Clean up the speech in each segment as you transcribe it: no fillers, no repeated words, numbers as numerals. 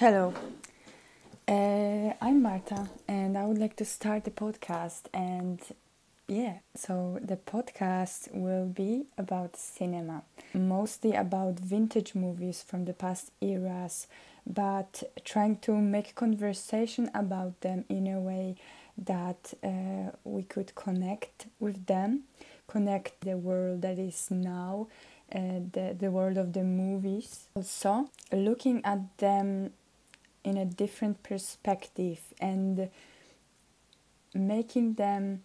Hello, I'm Marta, and I would like to start the podcast. So the podcast will be about cinema, mostly about vintage movies from the past eras, but trying to make conversation about them in a way that we could connect with them, connect the world that is now, the world of the movies. Also, looking at them in a different perspective and making them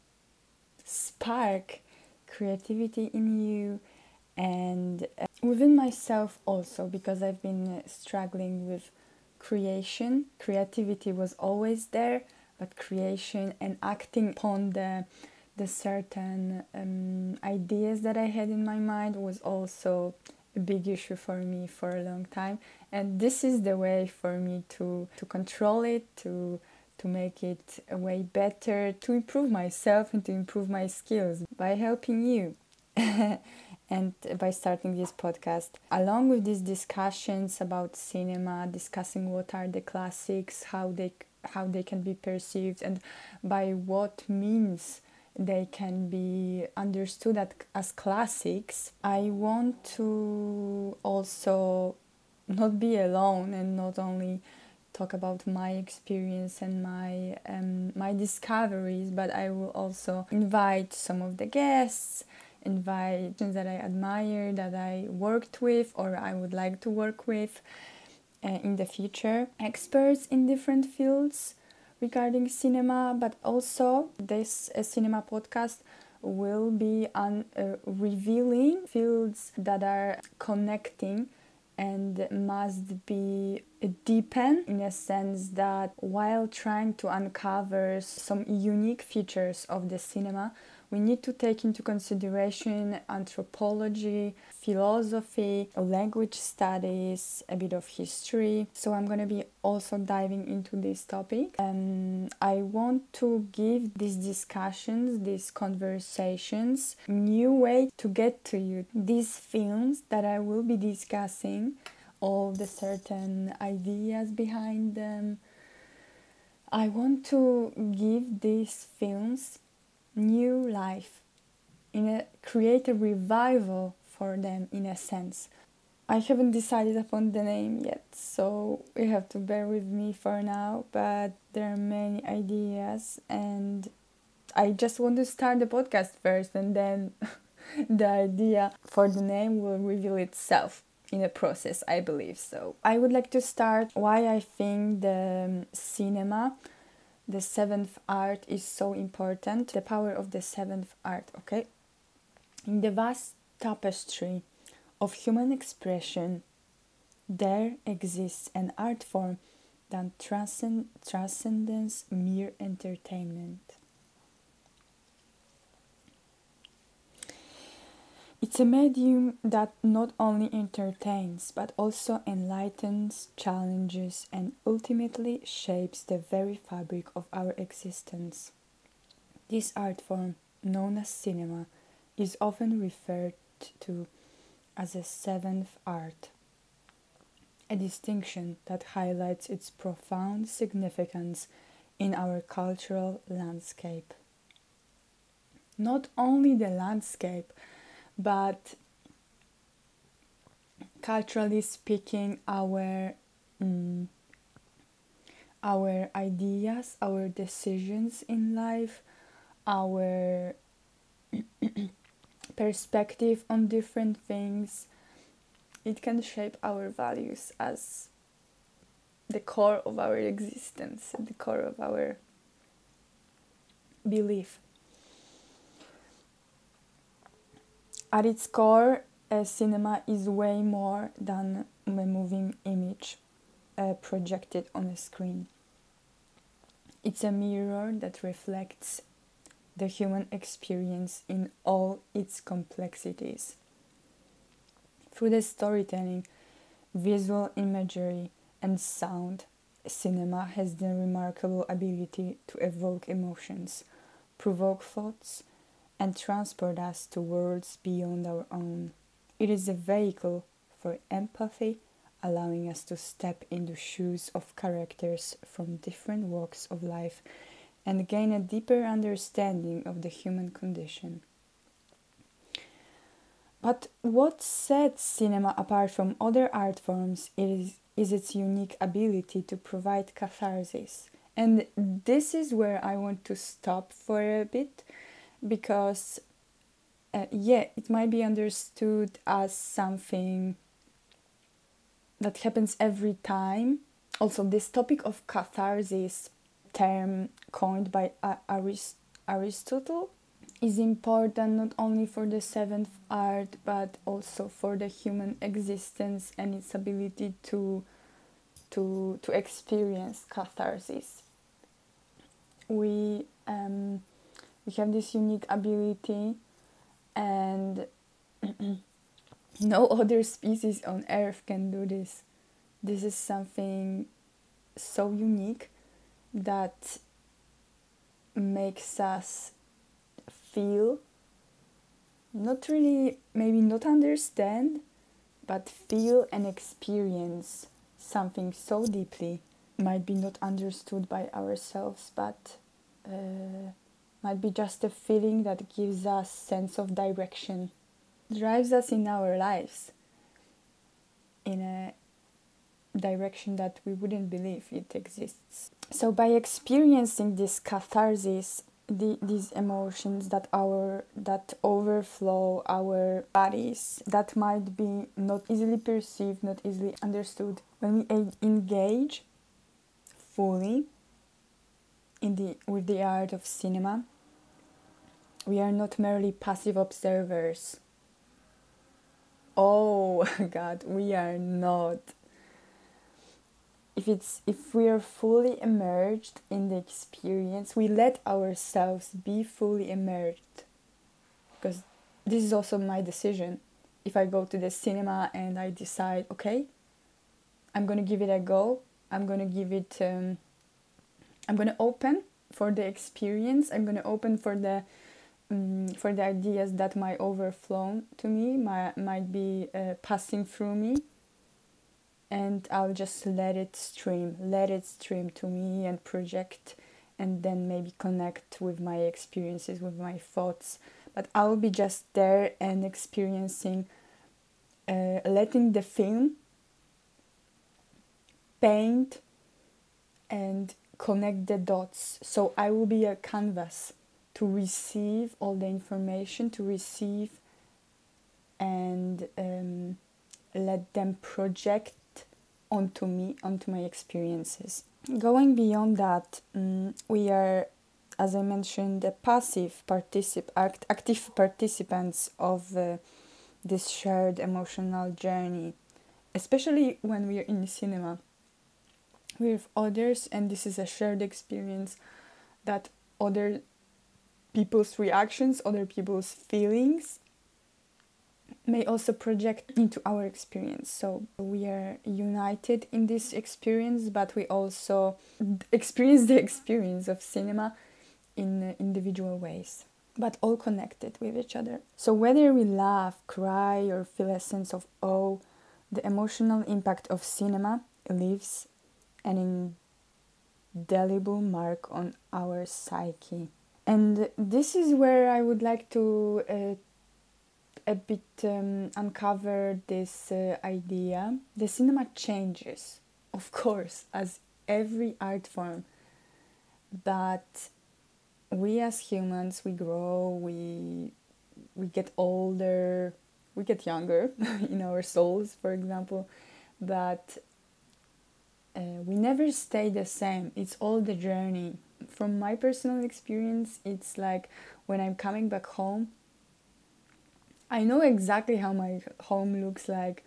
spark creativity in you and within myself also, because I've been struggling with creation. Creativity was always there, but creation and acting upon the certain ideas that I had in my mind was also a big issue for me for a long time. And this is the way for me to control it, to make it a way better, to improve myself and to improve my skills by helping you. And by starting this podcast, along with these discussions about cinema, discussing what are the classics, how they can be perceived, and by what means they can be understood as classics, I want to also not be alone and not only talk about my experience and my discoveries, but I will also invite some of the guests, invite that I admire, that I worked with or I would like to work with in the future, experts in different fields regarding cinema, but also this cinema podcast will be revealing fields that are connecting and must be deepened in a sense that while trying to uncover some unique features of the cinema, we need to take into consideration anthropology, philosophy, language studies, a bit of history. So I'm going to be also diving into this topic. I want to give these discussions, these conversations, new way to get to you. These films that I will be discussing, all the certain ideas behind them, I want to give these films new life, create a revival for them in a sense. I haven't decided upon the name yet, so you have to bear with me for now, but there are many ideas and I just want to start the podcast first, and then the idea for the name will reveal itself in a process, I believe. So I would like to start why I think the cinema, the seventh art, is so important. The power of the seventh art, okay? In the vast tapestry of human expression, there exists an art form that transcends mere entertainment. It's a medium that not only entertains but also enlightens, challenges, and ultimately shapes the very fabric of our existence. This art form, known as cinema, is often referred to as a seventh art, a distinction that highlights its profound significance in our cultural landscape. Not only the landscape, but culturally speaking, our ideas, our decisions in life, our perspective on different things, it can shape our values as the core of our existence, the core of our belief. At its core, cinema is way more than a moving image projected on a screen. It's a mirror that reflects the human experience in all its complexities. Through the storytelling, visual imagery, and sound, cinema has the remarkable ability to evoke emotions, provoke thoughts, and transport us to worlds beyond our own. It is a vehicle for empathy, allowing us to step in the shoes of characters from different walks of life and gain a deeper understanding of the human condition. But what sets cinema apart from other art forms is its unique ability to provide catharsis. And this is where I want to stop for a bit because, it might be understood as something that happens every time. Also, this topic of catharsis, term coined by Aristotle, is important not only for the seventh art but also for the human existence and its ability to experience catharsis. We have this unique ability, and no other species on earth can do this. This is something so unique that makes us feel, not really, maybe not understand, but feel and experience something so deeply. Might be not understood by ourselves, but might be just a feeling that gives us sense of direction, drives us in our lives in a direction that we wouldn't believe it exists. So by experiencing this catharsis, these emotions that overflow our bodies, that might be not easily perceived, not easily understood, when we engage fully with the art of cinema, we are not merely passive observers. Oh God, we are not. If we are fully immersed in the experience, we let ourselves be fully immersed. Because this is also my decision. If I go to the cinema and I decide, okay, I'm gonna give it a go, I'm gonna open for the experience. I'm gonna open for the ideas that might overflow to me, might be passing through me, and I'll just let it stream to me and project, and then maybe connect with my experiences, with my thoughts. But I'll be just there and experiencing, letting the film paint and connect the dots. So I will be a canvas to receive all the information, to receive and let them project onto me, onto my experiences. Going beyond that, we are, as I mentioned, the active participants of this shared emotional journey, especially when we are in cinema with others, and this is a shared experience that other people's reactions, other people's feelings may also project into our experience. So we are united in this experience, but we also experience the experience of cinema in individual ways, but all connected with each other. So whether we laugh, cry, or feel a sense of awe, the emotional impact of cinema leaves an indelible mark on our psyche. And this is where I would like to a bit uncover this idea. The cinema changes, of course, as every art form, but we as humans, we grow, we get older, we get younger in our souls, for example, but we never stay the same. It's all the journey. From my personal experience, it's like when I'm coming back home, I know exactly how my home looks like,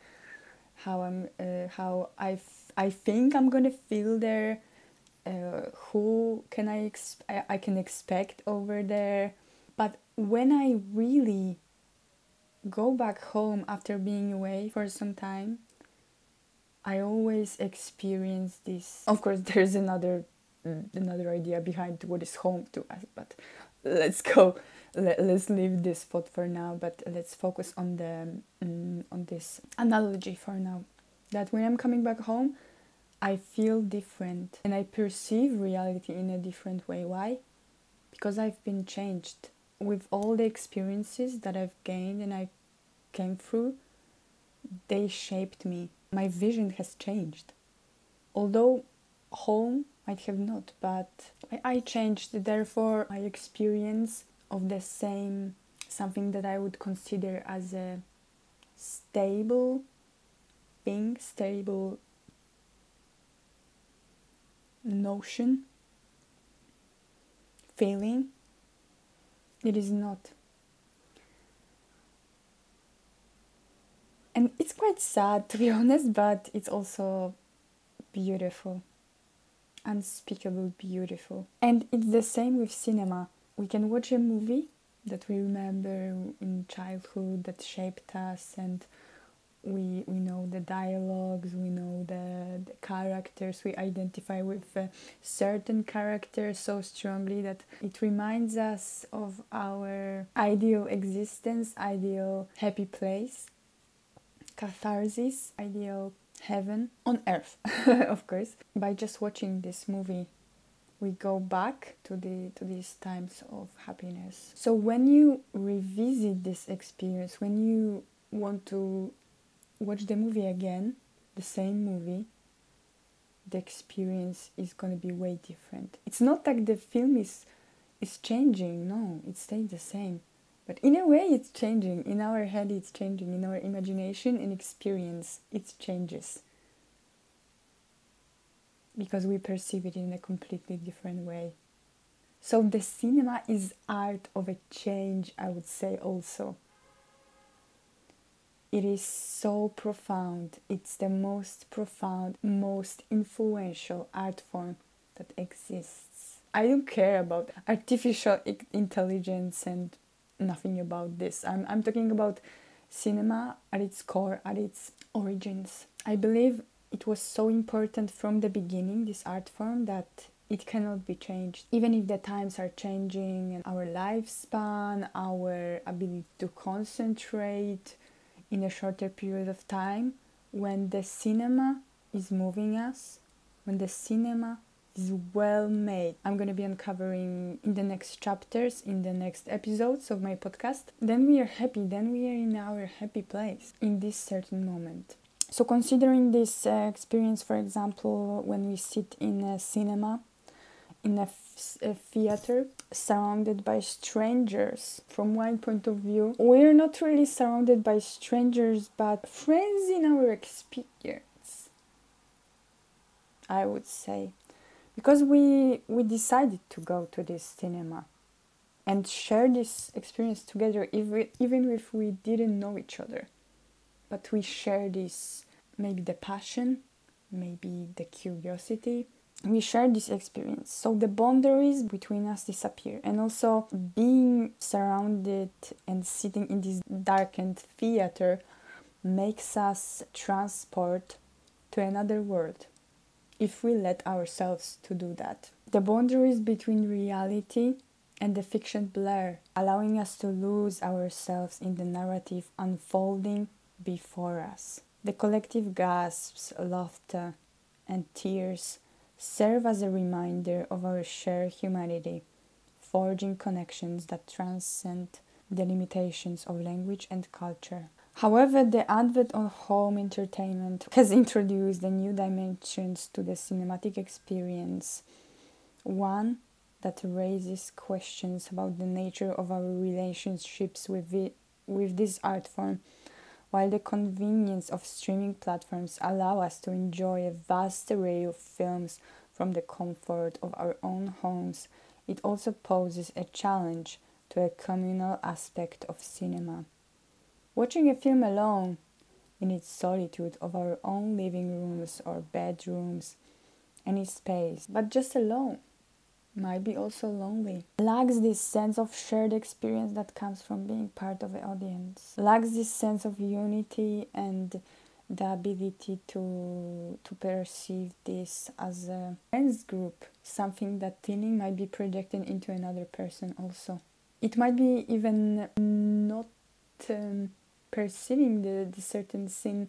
how I think I'm gonna feel there, who can I can expect over there. But when I really go back home after being away for some time, I always experience this. Of course, there's another idea behind what is home to us, but let's go. Let's leave this thought for now. But let's focus on the on this analogy for now. That when I'm coming back home, I feel different and I perceive reality in a different way. Why? Because I've been changed. With all the experiences that I've gained and I came through, they shaped me. My vision has changed. Although home might have not, but I changed. Therefore, my experience of the same, something that I would consider as a stable thing, stable notion, feeling, it is not. And it's quite sad, to be honest, but it's also beautiful, unspeakable beautiful. And it's the same with cinema. We can watch a movie that we remember in childhood that shaped us, and we know the dialogues, we know the characters, we identify with certain characters so strongly that it reminds us of our ideal existence, ideal happy place, catharsis, ideal heaven on earth. Of course, by just watching this movie we go back to these times of happiness. So when you revisit this experience, when you want to watch the movie again, the same movie, the experience is going to be way different. It's not like the film is changing. No, it stays the same. But in a way it's changing. In our head it's changing. In our imagination and experience it changes. Because we perceive it in a completely different way. So the cinema is art of a change, I would say also. It is so profound. It's the most profound, most influential art form that exists. I don't care about artificial intelligence and nothing about this. I'm talking about cinema at its core, at its origins. I believe it was so important from the beginning, this art form, that it cannot be changed. Even if the times are changing and our lifespan, our ability to concentrate in a shorter period of time, when the cinema is moving us, when the cinema is well made, I'm going to be uncovering in the next chapters, in the next episodes of my podcast, then we are happy, then we are in our happy place in this certain moment. So considering this experience, for example, when we sit in a cinema, in a theater, surrounded by strangers, from one point of view, we're not really surrounded by strangers, but friends in our experience, I would say. Because we decided to go to this cinema and share this experience together, even if we didn't know each other. But we share this, maybe the passion, maybe the curiosity. We share this experience. So the boundaries between us disappear. And also being surrounded and sitting in this darkened theater makes us transport to another world, if we let ourselves to do that. The boundaries between reality and the fiction blur, allowing us to lose ourselves in the narrative unfolding before us. The collective gasps, laughter, and tears serve as a reminder of our shared humanity, forging connections that transcend the limitations of language and culture. However, the advent of home entertainment has introduced the new dimensions to the cinematic experience, one that raises questions about the nature of our relationships with this art form. While the convenience of streaming platforms allow us to enjoy a vast array of films from the comfort of our own homes, it also poses a challenge to a communal aspect of cinema. Watching a film alone, in its solitude of our own living rooms or bedrooms, any space, but just alone, might be also lonely. Lacks this sense of shared experience that comes from being part of the audience. Lacks this sense of unity and the ability to perceive this as a friends group, something that feeling might be projected into another person also. It might be even not perceiving the certain scene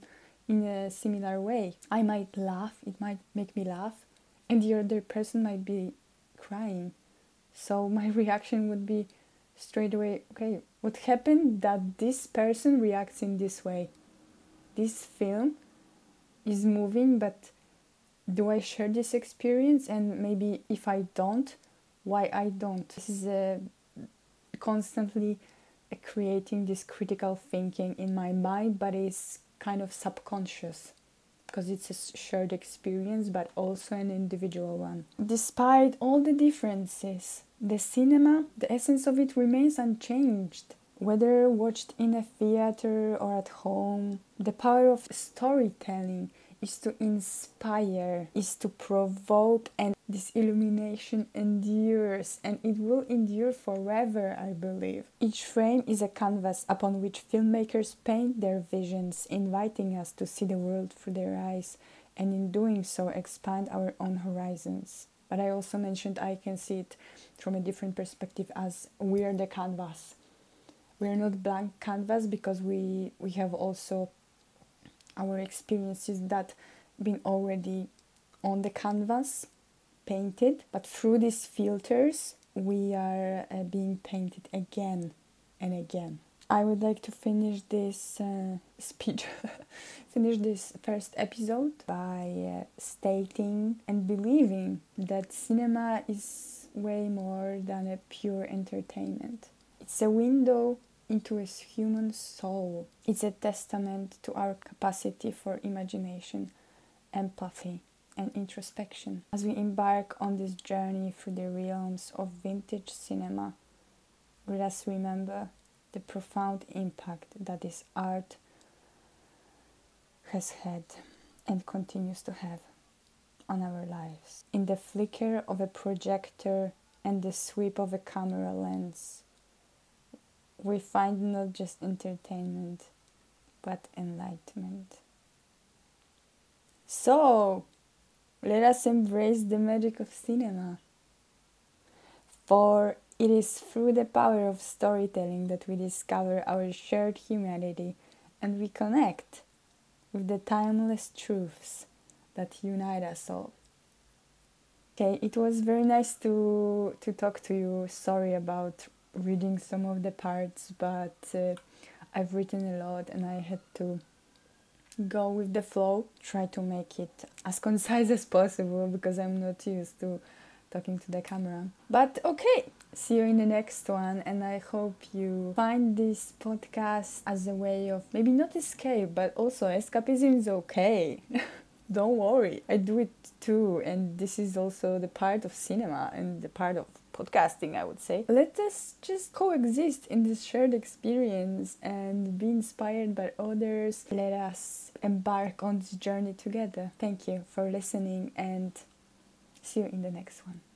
in a similar way. I might laugh, it might make me laugh, and the other person might be crying. So my reaction would be straight away, okay, what happened that this person reacts in this way? This film is moving, but do I share this experience? And maybe if I don't, why I don't? This is constantly creating this critical thinking in my mind, but it's kind of subconscious because it's a shared experience, but also an individual one. Despite all the differences, the cinema, the essence of it remains unchanged. Whether watched in a theater or at home, the power of storytelling is to inspire, is to provoke, and this illumination endures, and it will endure forever, I believe. Each frame is a canvas upon which filmmakers paint their visions, inviting us to see the world through their eyes, and in doing so expand our own horizons. But I also mentioned I can see it from a different perspective, as we are the canvas. We are not blank canvas, because we have also our experiences that been already on the canvas, painted, but through these filters we are being painted again and again. I would like to finish this speech, finish this first episode by stating and believing that cinema is way more than a pure entertainment. It's a window into a human soul. It's a testament to our capacity for imagination, empathy, and introspection. As we embark on this journey through the realms of vintage cinema, let us remember the profound impact that this art has had and continues to have on our lives. In the flicker of a projector and the sweep of a camera lens, we find not just entertainment, but enlightenment. So, let us embrace the magic of cinema. For it is through the power of storytelling that we discover our shared humanity and we connect with the timeless truths that unite us all. Okay, it was very nice to talk to you. Sorry about reading some of the parts, but I've written a lot and I had to go with the flow, try to make it as concise as possible because I'm not used to talking to the camera. But okay, see you in the next one, and I hope you find this podcast as a way of maybe not escape, but also escapism is okay. Don't worry, I do it too, and this is also the part of cinema and the part of podcasting, I would say. Let us just coexist in this shared experience and be inspired by others. Let us embark on this journey together. Thank you for listening, and see you in the next one.